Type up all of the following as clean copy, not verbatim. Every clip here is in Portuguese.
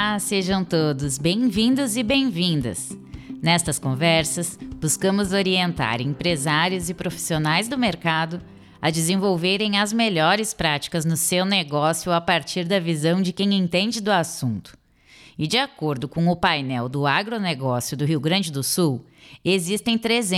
Olá, sejam todos bem-vindos e bem-vindas. Nestas conversas, buscamos orientar empresários e profissionais do mercado a desenvolverem as melhores práticas no seu negócio a partir da visão de quem entende do assunto. E de acordo com o painel do agronegócio do Rio Grande do Sul, existem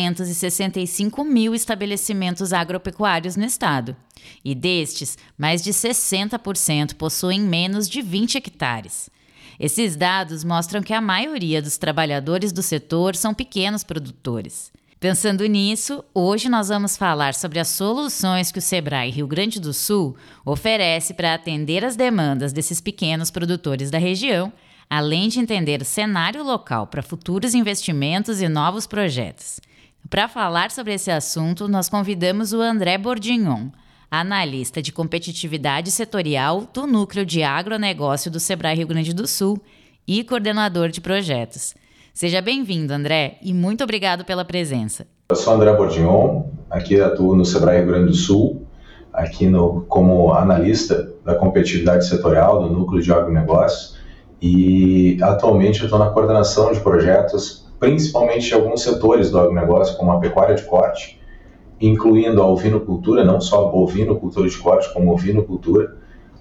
365 mil estabelecimentos agropecuários no estado. E destes, mais de 60% possuem menos de 20 hectares. Esses dados mostram que a maioria dos trabalhadores do setor são pequenos produtores. Pensando nisso, hoje nós vamos falar sobre as soluções que o Sebrae Rio Grande do Sul oferece para atender as demandas desses pequenos produtores da região, além de entender o cenário local para futuros investimentos e novos projetos. Para falar sobre esse assunto, nós convidamos o André Bordignon, analista de competitividade setorial do Núcleo de Agronegócio do Sebrae Rio Grande do Sul e coordenador de projetos. Seja bem-vindo, André, e muito obrigado pela presença. Eu sou André Bordignon, aqui atuo no Sebrae Rio Grande do Sul, como analista da competitividade setorial do Núcleo de Agronegócio, e atualmente eu estou na coordenação de projetos, principalmente de alguns setores do agronegócio, como a pecuária de corte, incluindo a ovinocultura, não só a bovinocultura de corte, como a ovinocultura.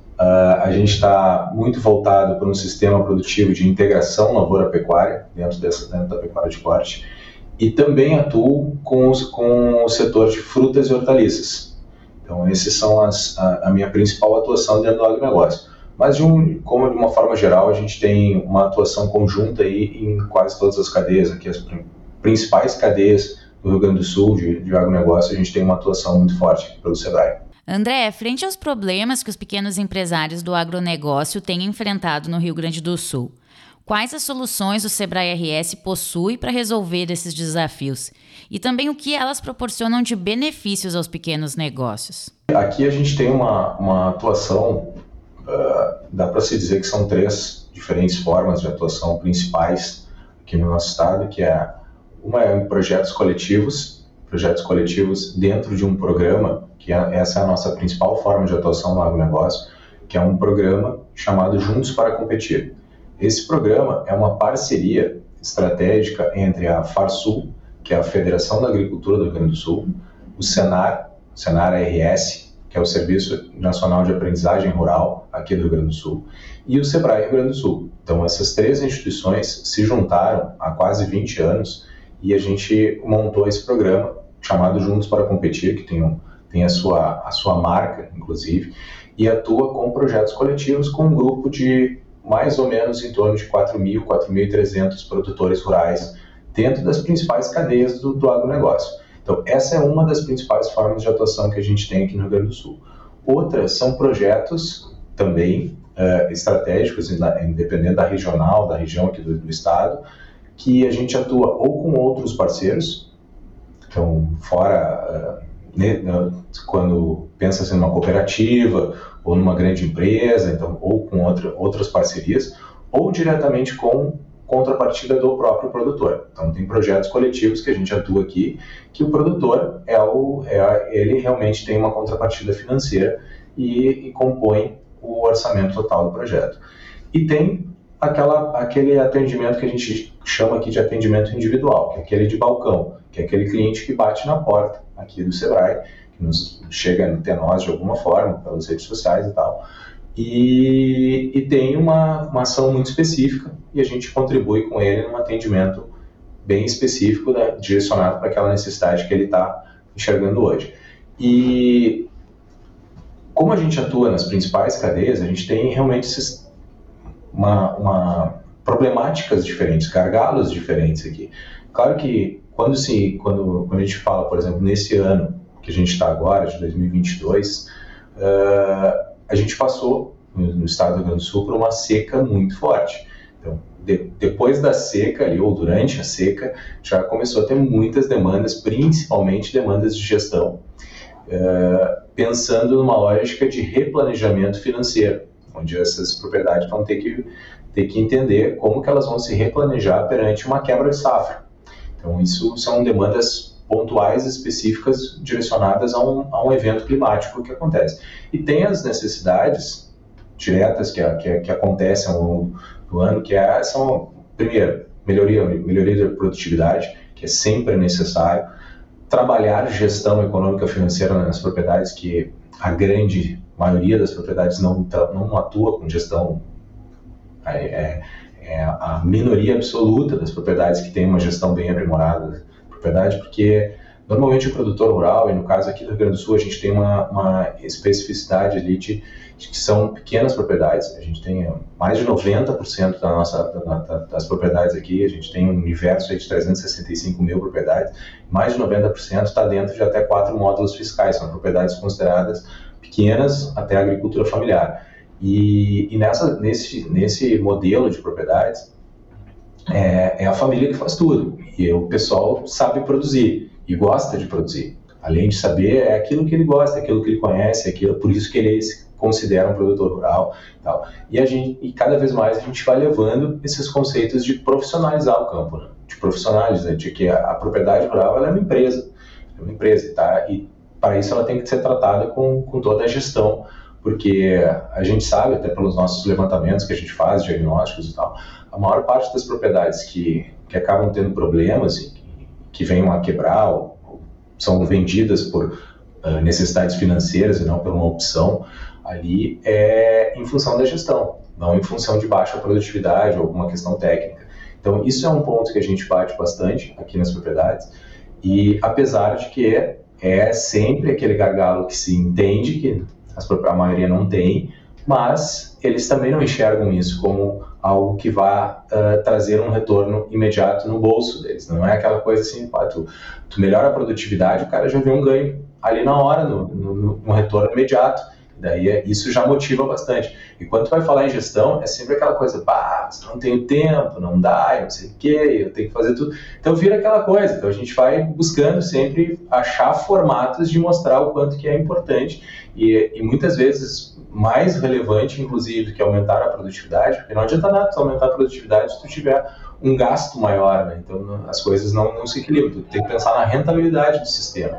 A gente está muito voltado para um sistema produtivo de integração lavoura-pecuária, dentro da pecuária de corte, e também atuo com o setor de frutas e hortaliças. Então, esses são a minha principal atuação dentro do agronegócio. Mas, de uma forma geral, a gente tem uma atuação conjunta aí em quase todas as cadeias, aqui as principais cadeias do Rio Grande do Sul de agronegócio, a gente tem uma atuação muito forte aqui pelo Sebrae. André, frente aos problemas que os pequenos empresários do agronegócio têm enfrentado no Rio Grande do Sul, quais as soluções o Sebrae RS possui para resolver esses desafios? E também o que elas proporcionam de benefícios aos pequenos negócios? Aqui a gente tem uma atuação, dá para se dizer que são 3 diferentes formas de atuação principais aqui no nosso estado, que uma é projetos coletivos dentro de um programa, essa é a nossa principal forma de atuação no agronegócio, que é um programa chamado Juntos para Competir. Esse programa é uma parceria estratégica entre a FARSUL, que é a Federação da Agricultura do Rio Grande do Sul, o Senar RS, que é o Serviço Nacional de Aprendizagem Rural aqui do Rio Grande do Sul, e o Sebrae Rio Grande do Sul. Então, essas 3 instituições se juntaram há quase 20 anos e a gente montou esse programa chamado Juntos para Competir, que tem a sua marca, inclusive, e atua com projetos coletivos com um grupo de mais ou menos em torno de 4.000, 4.300 produtores rurais dentro das principais cadeias do agronegócio. Então, essa é uma das principais formas de atuação que a gente tem aqui no Rio Grande do Sul. Outras são projetos também estratégicos, independente da regional, da região aqui do estado, que a gente atua ou com outros parceiros, então, quando pensa-se numa cooperativa ou numa grande empresa, então, ou com outras parcerias, ou diretamente com contrapartida do próprio produtor. Então, tem projetos coletivos que a gente atua aqui, que o produtor ele realmente tem uma contrapartida financeira e compõe o orçamento total do projeto. E tem aquele atendimento que a gente chama aqui de atendimento individual, que é aquele de balcão, que é aquele cliente que bate na porta aqui do Sebrae, que chega até nós de alguma forma, pelas redes sociais e tal, e tem uma ação muito específica e a gente contribui com ele num atendimento bem específico, direcionado para aquela necessidade que ele está enxergando hoje. E como a gente atua nas principais cadeias, a gente tem realmente problemáticas diferentes, gargalos diferentes aqui. Claro que quando a gente fala, por exemplo, nesse ano que a gente está agora, de 2022, a gente passou no estado do Rio Grande do Sul por uma seca muito forte. Então, depois da seca, ou durante a seca, já começou a ter muitas demandas, principalmente demandas de gestão, pensando numa lógica de replanejamento financeiro, onde essas propriedades vão ter que entender como que elas vão se replanejar perante uma quebra de safra. Então, isso são demandas pontuais específicas direcionadas a um evento climático que acontece. E tem as necessidades diretas que acontecem ao longo do ano, são, primeiro, melhoria da produtividade, que é sempre necessário, trabalhar gestão econômica financeira nas propriedades, que a grande maioria das propriedades não atua com gestão, a minoria absoluta das propriedades que tem uma gestão bem aprimorada da propriedade, porque normalmente o produtor rural, e no caso aqui do Rio Grande do Sul, a gente tem uma especificidade ali de que são pequenas propriedades. A gente tem mais de 90% das propriedades aqui, a gente tem um universo aí de 365 mil propriedades, mais de 90% está dentro de até 4 módulos fiscais, são propriedades consideradas pequenas até a agricultura familiar. E nesse modelo de propriedades, é a família que faz tudo, e o pessoal sabe produzir e gosta de produzir. Além de saber, é aquilo que ele gosta, é aquilo que ele conhece, por isso que ele se considera um produtor rural e tal. E cada vez mais a gente vai levando esses conceitos de profissionalizar o campo, né? De profissionalizar, de que a propriedade rural ela é uma empresa, tá? E para isso ela tem que ser tratada com toda a gestão, porque a gente sabe, até pelos nossos levantamentos que a gente faz, diagnósticos e tal, a maior parte das propriedades que acabam tendo problemas e que venham a quebrar ou são vendidas por necessidades financeiras e não por uma opção, ali é em função da gestão, não em função de baixa produtividade ou alguma questão técnica. Então, isso é um ponto que a gente bate bastante aqui nas propriedades, e apesar de que é sempre aquele gargalo que se entende que a maioria não tem, mas eles também não enxergam isso como algo que vá trazer um retorno imediato no bolso deles. Não é aquela coisa assim, tu melhora a produtividade, o cara já vê um ganho ali na hora, no retorno imediato. Daí isso já motiva bastante. E quando tu vai falar em gestão, é sempre aquela coisa, não tenho tempo, não dá, eu não sei o quê, eu tenho que fazer tudo. Então vira aquela coisa. Então a gente vai buscando sempre achar formatos de mostrar o quanto que é importante e muitas vezes mais relevante, inclusive, do que aumentar a produtividade, porque não adianta nada tu aumentar a produtividade se tu tiver um gasto maior, né? Então as coisas não se equilibram. Tu tem que pensar na rentabilidade do sistema.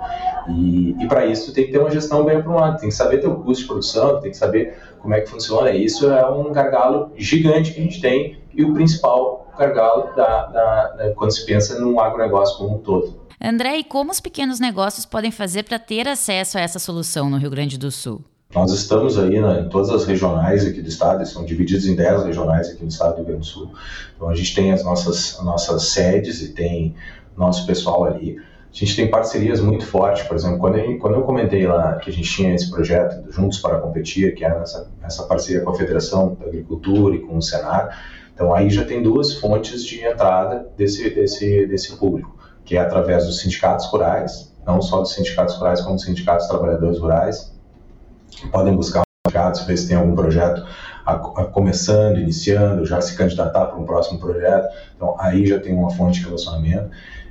E para isso tu tem que ter uma gestão bem aprumada, tem que saber teu custo de produção, tem que saber como é que funciona. E isso é um gargalo gigante que a gente tem, e o principal gargalo quando se pensa num agronegócio como um todo. André, e como os pequenos negócios podem fazer para ter acesso a essa solução no Rio Grande do Sul? Nós estamos aí em todas as regionais aqui do estado, são divididos em 10 regionais aqui no estado do Rio Grande do Sul. Então a gente tem as nossas sedes e tem nosso pessoal ali. A gente tem parcerias muito fortes, por exemplo, quando eu comentei lá que a gente tinha esse projeto Juntos para Competir, que era essa parceria com a Federação da Agricultura e com o Senar, então aí já tem 2 fontes de entrada desse público, que é através dos sindicatos rurais, não só dos sindicatos rurais, como dos sindicatos trabalhadores rurais. Podem buscar sindicatos, ver se tem algum projeto começando, iniciando, já se candidatar para um próximo projeto. Então aí já tem uma fonte de relacionamento.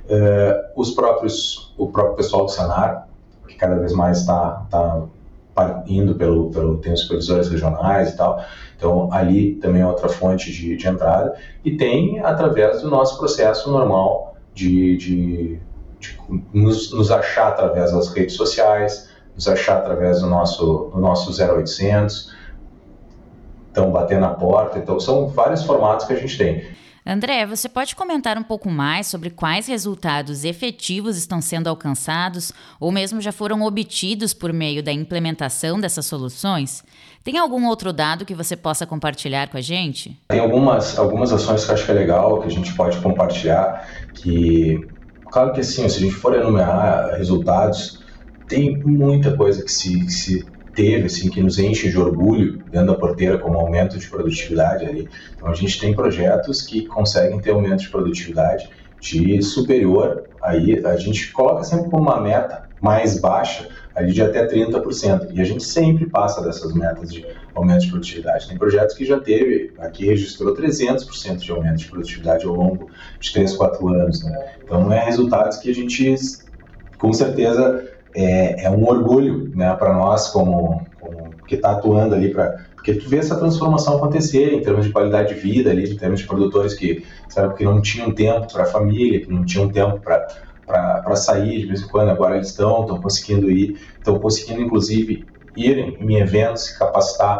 O próprio pessoal do Senar, que cada vez mais está indo tem os supervisores regionais e tal, então ali também é outra fonte de entrada, e tem através do nosso processo normal de nos achar através das redes sociais, nos achar através do nosso 0800, então bater na porta. Então são vários formatos que a gente tem. André, você pode comentar um pouco mais sobre quais resultados efetivos estão sendo alcançados ou mesmo já foram obtidos por meio da implementação dessas soluções? Tem algum outro dado que você possa compartilhar com a gente? Tem algumas ações que eu acho que é legal, que a gente pode compartilhar, que, claro que assim, se a gente for enumerar resultados, tem muita coisa que se teve, assim, que nos enche de orgulho dentro da porteira, como aumento de produtividade ali. Então a gente tem projetos que conseguem ter aumento de produtividade de superior, aí a gente coloca sempre como uma meta mais baixa, ali de até 30%, e a gente sempre passa dessas metas de aumento de produtividade. Tem projetos que já teve, aqui registrou 300% de aumento de produtividade ao longo de 3, 4 anos, né? Então é resultados que a gente, com certeza, é um orgulho, né, para nós que está atuando ali, porque tu vê essa transformação acontecer em termos de qualidade de vida ali, em termos de produtores que não tinham tempo para a família, que não tinham tempo para sair de vez em quando, agora eles estão conseguindo inclusive irem em eventos, se capacitar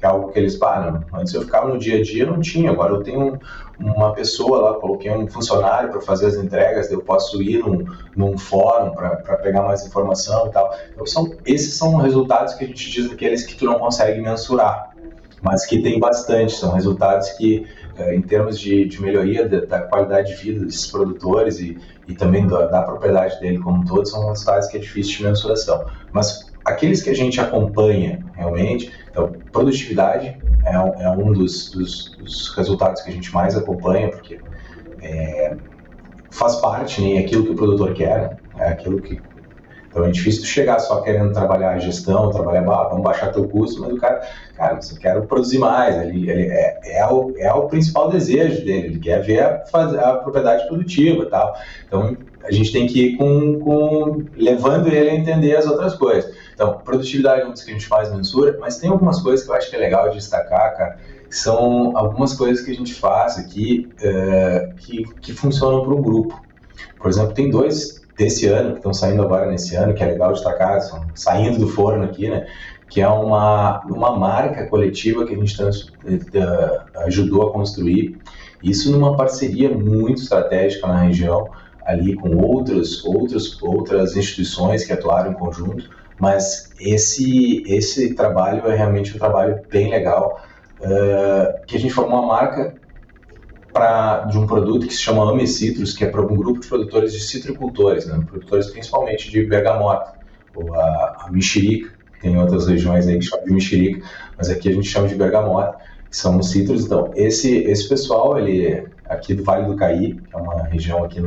que é algo que eles, não, antes eu ficava no dia a dia, não tinha, agora eu tenho uma pessoa lá, coloquei um funcionário para fazer as entregas, eu posso ir num fórum para pegar mais informação e tal. Então esses são resultados que a gente diz aqueles que tu não consegue mensurar, mas que tem bastante, são resultados que, em termos de melhoria da qualidade de vida desses produtores e também da propriedade dele como um todo, são resultados que é difícil de mensuração. Mas aqueles que a gente acompanha realmente, então, produtividade é um dos resultados que a gente mais acompanha, porque faz parte, né, aquilo que o produtor quer, é aquilo que... Então é difícil chegar só querendo trabalhar a gestão, vamos baixar teu custo, mas o cara, você quer produzir mais, ele é o principal desejo dele, ele quer ver a propriedade produtiva e tal. Então a gente tem que ir levando ele a entender as outras coisas. Então, produtividade é um dos que a gente mais mensura, mas tem algumas coisas que eu acho que é legal de destacar, cara, que são algumas coisas que a gente faz aqui que funcionam para o grupo. Por exemplo, tem dois desse ano, que estão saindo agora nesse ano, que é legal destacar, estão saindo do forno aqui, né? Que é uma marca coletiva que a gente ajudou a construir, isso numa parceria muito estratégica na região, ali com outras instituições que atuaram em conjunto, mas esse trabalho é realmente um trabalho bem legal, que a gente formou uma marca de um produto que se chama Ame Citrus, que é para um grupo de produtores de citricultores, né? Produtores principalmente de bergamota, ou a mexerica, tem outras regiões aí que chamam de mexerica, mas aqui a gente chama de bergamota, que são os citros. Então, esse pessoal, ele é aqui do Vale do Caí, que é uma região aqui no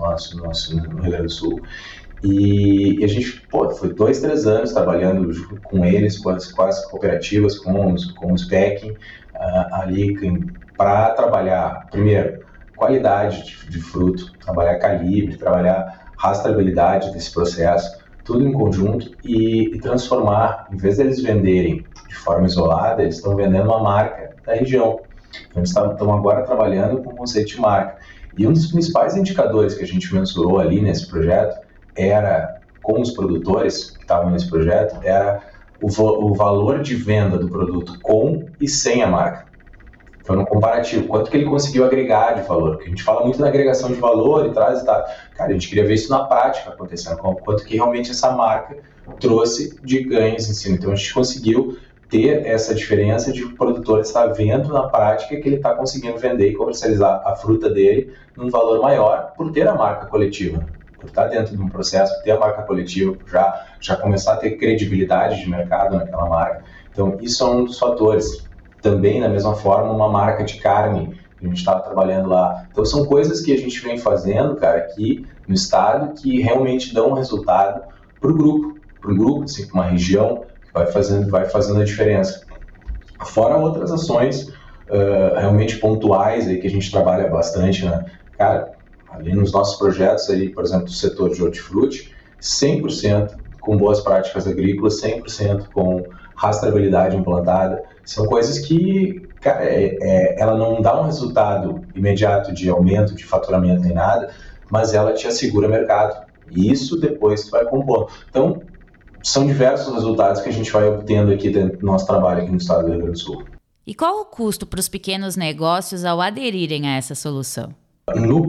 Rio Grande do Sul, e a gente foi 2-3 anos trabalhando com eles, com as cooperativas, com os packing, ali para trabalhar, primeiro, qualidade de fruto, trabalhar calibre, trabalhar rastreabilidade desse processo, tudo em conjunto e transformar, em vez deles venderem de forma isolada, eles estão vendendo uma marca da região. Então, eles estão agora trabalhando com o conceito de marca. E um dos principais indicadores que a gente mensurou ali nesse projeto com os produtores que estavam nesse projeto, era o valor de venda do produto com e sem a marca. Então, no comparativo, quanto que ele conseguiu agregar de valor, porque a gente fala muito na agregação de valor e traz e tal. Cara, a gente queria ver isso na prática acontecendo, quanto que realmente essa marca trouxe de ganhos em cima. Então, a gente conseguiu ter essa diferença de o produtor estar vendo na prática que ele está conseguindo vender e comercializar a fruta dele num valor maior por ter a marca coletiva, por estar dentro de um processo, por ter a marca coletiva, já começar a ter credibilidade de mercado naquela marca. Então, isso é um dos fatores. Também, da mesma forma, uma marca de carne que a gente estava trabalhando lá. Então, são coisas que a gente vem fazendo, cara, aqui no estado, que realmente dão um resultado para o grupo, assim, para uma região, que vai fazendo a diferença. Fora outras ações realmente pontuais aí, que a gente trabalha bastante, né? Cara, ali nos nossos projetos, ali, por exemplo, do setor de hortifruti, 100% com boas práticas agrícolas, 100% com rastreabilidade implantada. São coisas que, cara, ela não dá um resultado imediato de aumento de faturamento nem nada, mas ela te assegura mercado. E isso depois tu vai compondo. Então, são diversos resultados que a gente vai obtendo aqui dentro do nosso trabalho aqui no estado do Rio Grande do Sul. E qual o custo para os pequenos negócios ao aderirem a essa solução? No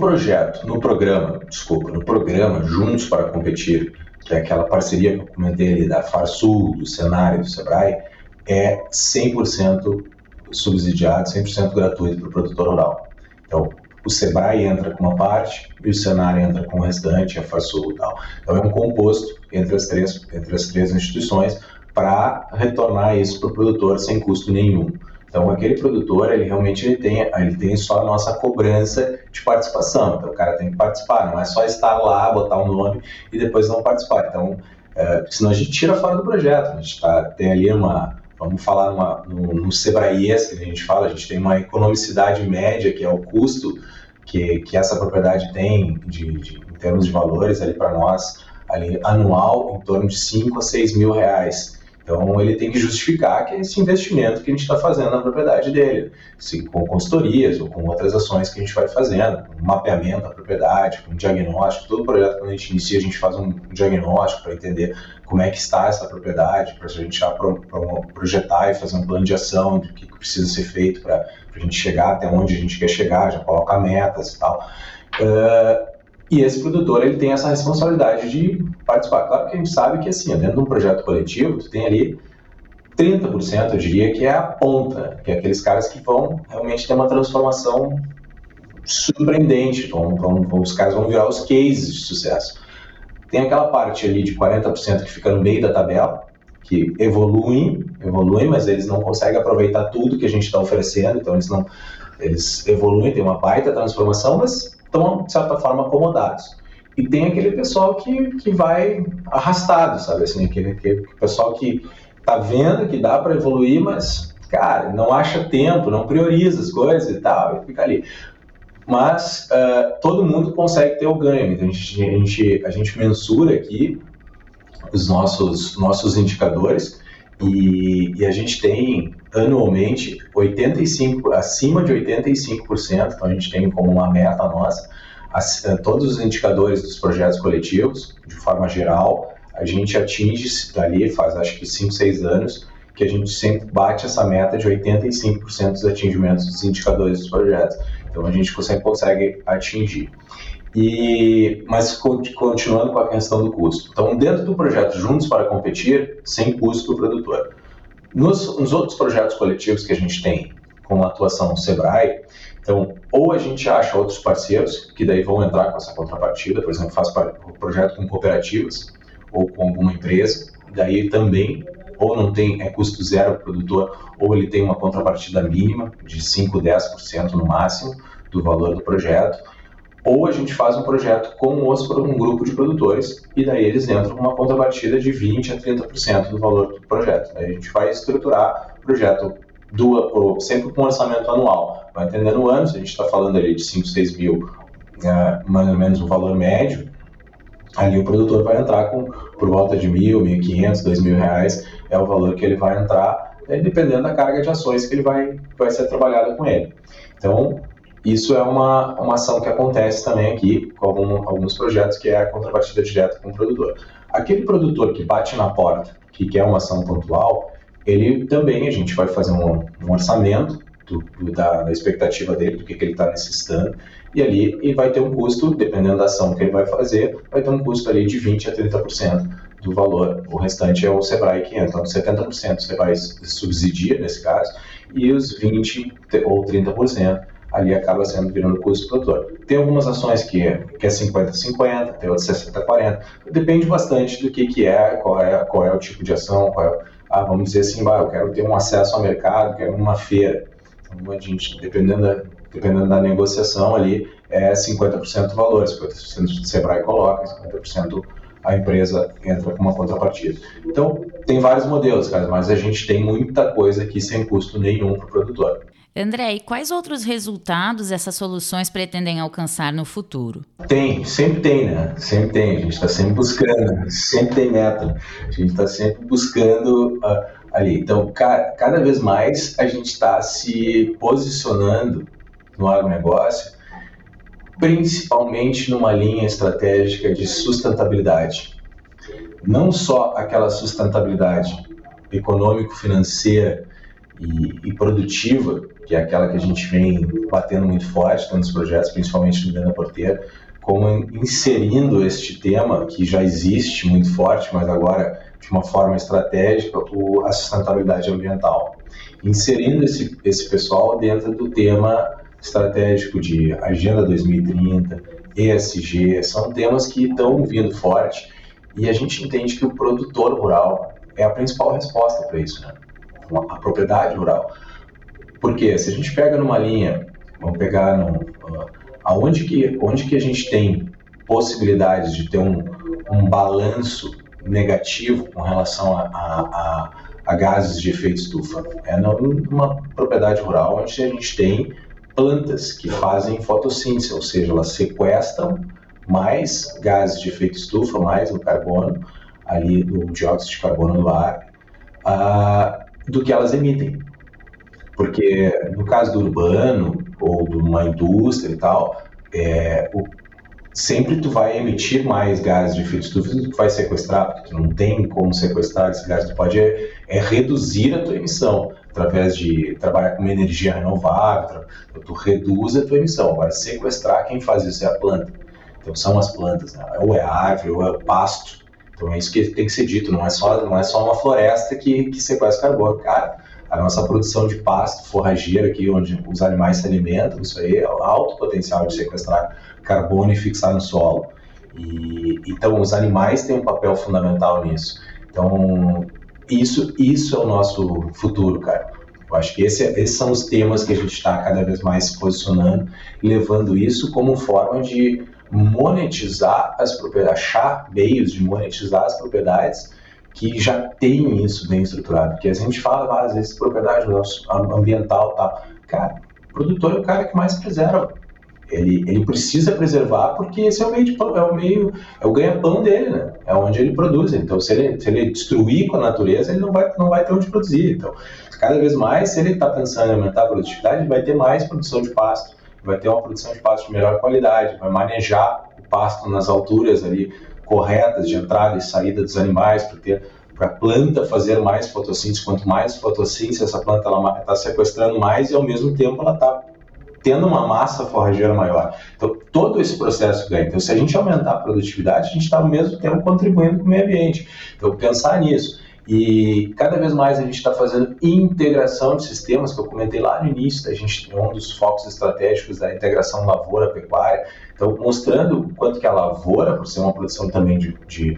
programa Juntos para Competir, que é aquela parceria que eu comentei ali da Farsul, do Senar e do Sebrae, é 100% subsidiado, 100% gratuito para o produtor rural. Então, o Sebrae entra com uma parte e o Senar entra com o restante, a Farsul e tal. Então, é um composto entre as três instituições para retornar isso para o produtor sem custo nenhum. Então, aquele produtor, ele realmente tem só a nossa cobrança de participação. Então, o cara tem que participar, não é só estar lá, botar um nome e depois não participar. Então, senão a gente tira fora do projeto. A gente tem ali vamos falar no Sebrae, que a gente fala, a gente tem uma economicidade média, que é o custo que essa propriedade tem em termos de valores ali para nós, ali, anual, em torno de 5 a 6 mil reais. Então, ele tem que justificar que esse investimento que a gente está fazendo na propriedade dele, com consultorias ou com outras ações que a gente vai fazendo, um mapeamento da propriedade, um diagnóstico. Todo projeto, quando a gente inicia, a gente faz um diagnóstico para entender como é que está essa propriedade, para a gente já projetar e fazer um plano de ação do que precisa ser feito para a gente chegar até onde a gente quer chegar, já colocar metas e tal. E esse produtor, ele tem essa responsabilidade de participar. Claro que a gente sabe que, assim, dentro de um projeto coletivo, tu tem ali 30%, eu diria, que é a ponta, que é aqueles caras que vão realmente ter uma transformação surpreendente, os caras vão virar os cases de sucesso. Tem aquela parte ali de 40% que fica no meio da tabela, que evoluem, mas eles não conseguem aproveitar tudo que a gente está oferecendo, então eles evoluem, tem uma baita transformação, mas estão, de certa forma, acomodados. E tem aquele pessoal que vai arrastado, sabe? Assim, aquele pessoal que tá vendo que dá para evoluir, mas, cara, não acha tempo, não prioriza as coisas e tal, e fica ali. Mas todo mundo consegue ter o ganho. Então, a gente mensura aqui os nossos indicadores e a gente tem anualmente acima de 85%, então a gente tem como uma meta nossa, todos os indicadores dos projetos coletivos, de forma geral, a gente atinge ali, faz acho que 5, 6 anos, que a gente sempre bate essa meta de 85% dos atingimentos dos indicadores dos projetos. Então a gente consegue atingir. Mas continuando com a questão do custo. Então, dentro do projeto Juntos para Competir, sem custo para o produtor. Nos outros projetos coletivos que a gente tem, com a atuação Sebrae, então, ou a gente acha outros parceiros, que daí vão entrar com essa contrapartida, por exemplo, faz um projeto com cooperativas, ou com alguma empresa, daí também, ou não tem, custo zero para o produtor, ou ele tem uma contrapartida mínima, de 5, 10% no máximo, do valor do projeto, ou a gente faz um projeto com um grupo de produtores e daí eles entram com uma contrapartida de 20% a 30% do valor do projeto. Daí a gente vai estruturar o projeto sempre com um orçamento anual. Vai entendendo anos, a gente está falando ali de 5, 6 mil, mais ou menos o valor médio, ali o produtor vai entrar por volta de R$1.000, R$1.500, R$2.000, é o valor que ele vai entrar, dependendo da carga de ações que ele vai ser trabalhada com ele. Então, isso é uma ação que acontece também aqui com alguns projetos, que é a contrapartida direta com o produtor. Aquele produtor que bate na porta, que quer uma ação pontual, ele também, a gente vai fazer um orçamento da expectativa dele, do que ele está necessitando, e ali ele vai ter um custo, dependendo da ação que ele vai fazer, vai ter um custo ali de 20% a 30% do valor. O restante é o Sebrae que entra. Então, 70% o Sebrae subsidia, nesse caso, e os 20% ou 30% ali acaba virando custo do produtor. Tem algumas ações que é 50-50, tem outras 60-40, depende bastante do que é, qual é o tipo de ação, vamos dizer assim, eu quero ter um acesso ao mercado, quero uma feira. Então, a gente, dependendo da negociação ali, é 50% do valor, 50% o Sebrae coloca, 50% a empresa entra com uma contrapartida. Então, tem vários modelos, cara, mas a gente tem muita coisa aqui sem custo nenhum para o produtor. André, e quais outros resultados essas soluções pretendem alcançar no futuro? Sempre tem, né? Sempre tem. A gente está sempre buscando, sempre tem meta. A gente está sempre buscando ali. Então, cada vez mais a gente está se posicionando no agronegócio, principalmente numa linha estratégica de sustentabilidade. Não só aquela sustentabilidade econômico-financeira e produtiva, que é aquela que a gente vem batendo muito forte nos projetos, principalmente no Dentro da Porteira, como inserindo este tema, que já existe muito forte, mas agora de uma forma estratégica, a sustentabilidade ambiental. Inserindo esse pessoal dentro do tema estratégico de Agenda 2030, ESG, são temas que estão vindo forte e a gente entende que o produtor rural é a principal resposta para isso, né? A propriedade rural. Porque se a gente pega numa linha, vamos pegar onde que a gente tem possibilidades de ter um balanço negativo com relação a gases de efeito estufa. É numa propriedade rural onde a gente tem plantas que fazem fotossíntese, ou seja, elas sequestram mais gases de efeito estufa, mais o carbono, ali do dióxido de carbono do ar, do que elas emitem. Porque no caso do urbano ou de uma indústria e tal, sempre tu vai emitir mais gases de efeito estufa do que vai sequestrar, porque tu não tem como sequestrar esse gás. Tu pode reduzir a tua emissão através de trabalhar com uma energia renovável, tu reduz a tua emissão. Agora, sequestrar, quem faz isso é a planta. Então são as plantas, né? Ou é árvore, ou é pasto. Então é isso que tem que ser dito, não é só uma floresta que sequestra carbono. Cara, a nossa produção de pasto, forrageira aqui, onde os animais se alimentam, isso aí é alto potencial de sequestrar carbono e fixar no solo. Então os animais têm um papel fundamental nisso. Então isso é o nosso futuro, cara. Eu acho que esses são os temas que a gente está cada vez mais se posicionando e levando isso como forma de monetizar as propriedades, achar meios de monetizar as propriedades que já tem isso bem estruturado. Porque a gente fala, às vezes, propriedade ambiental, tá? Cara, o produtor é o cara que mais preserva. Ele precisa preservar porque esse é o ganha-pão dele, né? É onde ele produz. Então, se ele destruir com a natureza, ele não vai ter onde produzir. Então, cada vez mais, se ele está pensando em aumentar a produtividade, ele vai ter mais produção de pasto, vai ter uma produção de pasto de melhor qualidade, vai manejar o pasto nas alturas ali corretas de entrada e saída dos animais, para a planta fazer mais fotossíntese. Quanto mais fotossíntese, essa planta está sequestrando mais e, ao mesmo tempo, ela está tendo uma massa forrageira maior. Então, todo esse processo ganha. Então, se a gente aumentar a produtividade, a gente está, ao mesmo tempo, contribuindo com o meio ambiente. Então, pensar nisso. E cada vez mais a gente está fazendo integração de sistemas, que eu comentei lá no início, a gente um dos focos estratégicos da integração lavoura-pecuária. Então, mostrando o quanto que a lavoura, por ser uma produção também de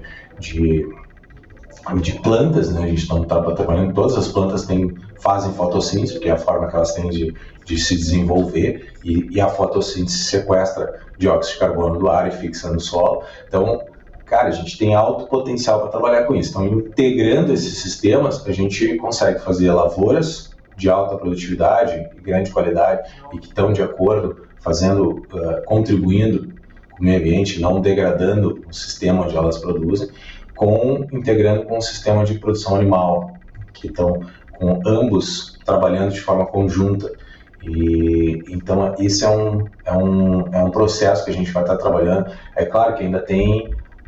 plantas, né? A gente está trabalhando, todas as plantas fazem fotossíntese, porque é a forma que elas têm de se desenvolver, e a fotossíntese sequestra dióxido de carbono do ar e fixa no solo. Então, cara, a gente tem alto potencial para trabalhar com isso. Então, integrando esses sistemas, a gente consegue fazer lavouras de alta produtividade e grande qualidade e que estão de acordo, contribuindo com o meio ambiente, não degradando o sistema onde elas produzem, integrando com o sistema de produção animal, que estão com ambos trabalhando de forma conjunta. Então, isso é um processo que a gente vai estar trabalhando. É claro que ainda tem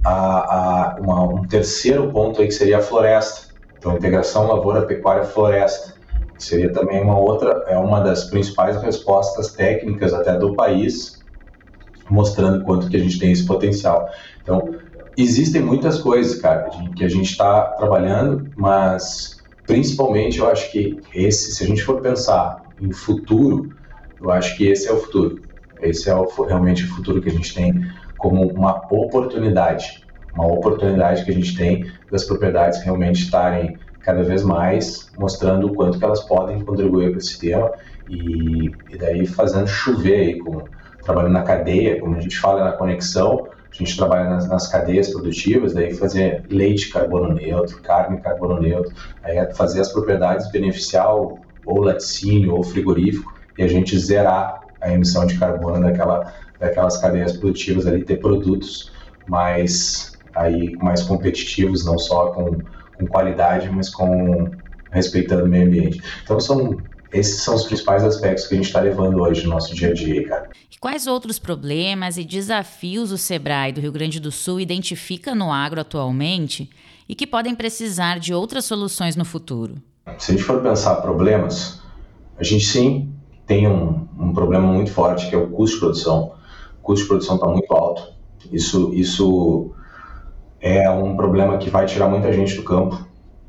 um terceiro ponto aí, que seria a floresta. Então, a integração lavoura-pecuária-floresta seria também uma das principais respostas técnicas até do país, mostrando quanto que a gente tem esse potencial. Então, existem muitas coisas, cara, que a gente está trabalhando, mas principalmente eu acho que se a gente for pensar em futuro, eu acho que esse é o futuro. Esse é realmente o futuro que a gente tem como uma oportunidade que a gente tem das propriedades realmente estarem cada vez mais mostrando o quanto que elas podem contribuir para esse tema e daí fazendo chover aí, trabalhando na cadeia, como a gente fala na conexão, a gente trabalha nas cadeias produtivas, daí fazer leite carbono neutro, carne carbono neutro, aí fazer as propriedades beneficiar ou laticínio ou frigorífico e a gente zerar a emissão de carbono daquelas cadeias produtivas ali, ter produtos mais competitivos, não só com qualidade, mas respeitando o meio ambiente. Então, esses são os principais aspectos que a gente está levando hoje no nosso dia a dia, cara. E quais outros problemas e desafios o Sebrae do Rio Grande do Sul identifica no agro atualmente e que podem precisar de outras soluções no futuro? Se a gente for pensar problemas, a gente sim tem um problema muito forte, que é o custo de produção. O custo de produção está muito alto. Isso é um problema que vai tirar muita gente do campo.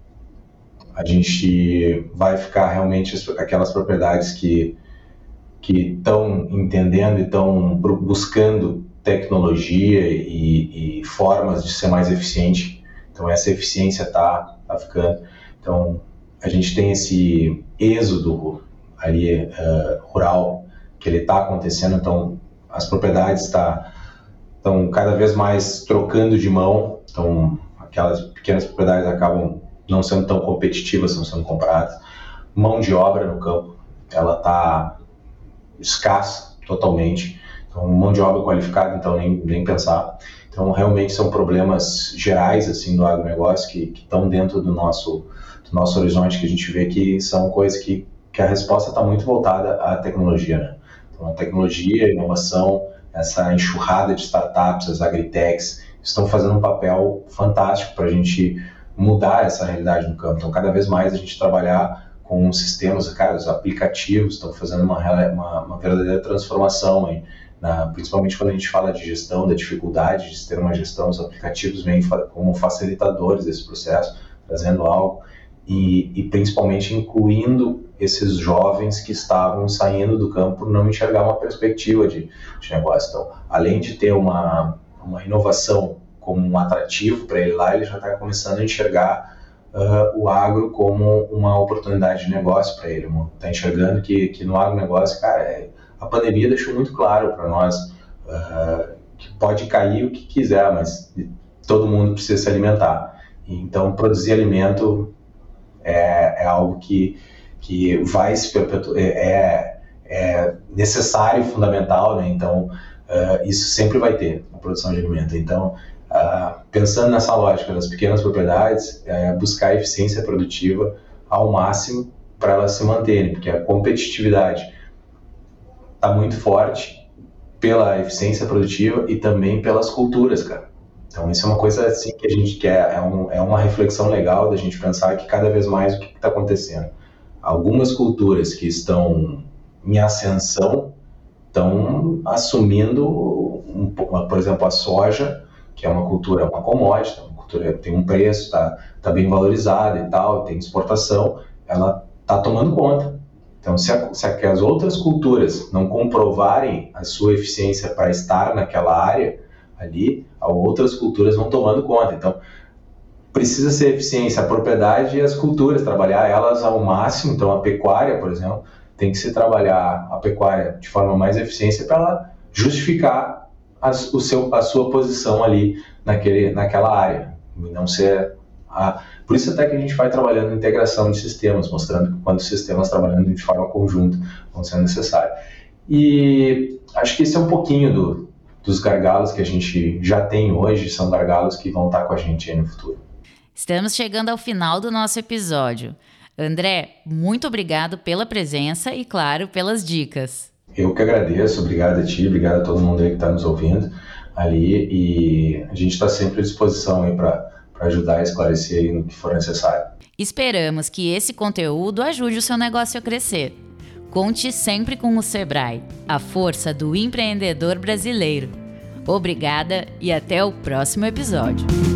A gente vai ficar realmente aquelas propriedades que estão entendendo e estão buscando tecnologia e formas de ser mais eficiente. Então, essa eficiência está ficando. Então, a gente tem esse êxodo ali rural que ele está acontecendo. Então, as propriedades estão cada vez mais trocando de mão. Então, aquelas pequenas propriedades acabam não sendo tão competitivas, não sendo compradas. Mão de obra no campo, ela está escassa totalmente. Então, mão de obra qualificada, então nem pensar. Então, realmente são problemas gerais assim do agronegócio que estão dentro do nosso horizonte, que a gente vê que são coisas que a resposta está muito voltada à tecnologia, né? Então, a tecnologia, a inovação, essa enxurrada de startups, as agritechs, estão fazendo um papel fantástico para a gente mudar essa realidade no campo. Então, cada vez mais a gente trabalhar com sistemas, cara, os aplicativos estão fazendo uma verdadeira transformação, hein? Principalmente quando a gente fala de gestão, da dificuldade de ter uma gestão, os aplicativos vêm como facilitadores desse processo, trazendo algo, e principalmente incluindo esses jovens que estavam saindo do campo por não enxergar uma perspectiva de negócio. Então, além de ter uma inovação como um atrativo para ele lá, ele já está começando a enxergar o agro como uma oportunidade de negócio para ele. Está enxergando que no agronegócio, cara, a pandemia deixou muito claro para nós que pode cair o que quiser, mas todo mundo precisa se alimentar. Então, produzir alimento é algo que vai se perpetuar, é necessário e fundamental, né? Então, isso sempre vai ter a produção de alimento. Então, pensando nessa lógica das pequenas propriedades, buscar a eficiência produtiva ao máximo para elas se manterem, porque a competitividade está muito forte pela eficiência produtiva e também pelas culturas, cara. Então, isso é uma coisa assim que a gente quer, é uma reflexão legal da gente pensar que cada vez mais o que está acontecendo. Algumas culturas que estão em ascensão estão assumindo, por exemplo, a soja, que é uma cultura, uma commodity, uma cultura que tem um preço, está bem valorizada e tal, tem exportação, ela está tomando conta. Então, se as outras culturas não comprovarem a sua eficiência para estar naquela área ali, outras culturas vão tomando conta. Então, precisa ser eficiência, a propriedade e as culturas, trabalhar elas ao máximo. Então, a pecuária, por exemplo, tem que se trabalhar a pecuária de forma mais eficiente para ela justificar a sua posição ali naquela área, e não ser por isso até que a gente vai trabalhando em integração de sistemas, mostrando que quando os sistemas trabalhando de forma conjunta vão ser necessários. E acho que esse é um pouquinho dos gargalos que a gente já tem hoje, são gargalos que vão estar com a gente aí no futuro. Estamos chegando ao final do nosso episódio. André, muito obrigado pela presença e, claro, pelas dicas. Eu que agradeço, obrigado a ti, obrigado a todo mundo aí que está nos ouvindo ali, e a gente está sempre à disposição aí para ajudar a esclarecer aí no que for necessário. Esperamos que esse conteúdo ajude o seu negócio a crescer. Conte sempre com o Sebrae, a força do empreendedor brasileiro. Obrigada e até o próximo episódio.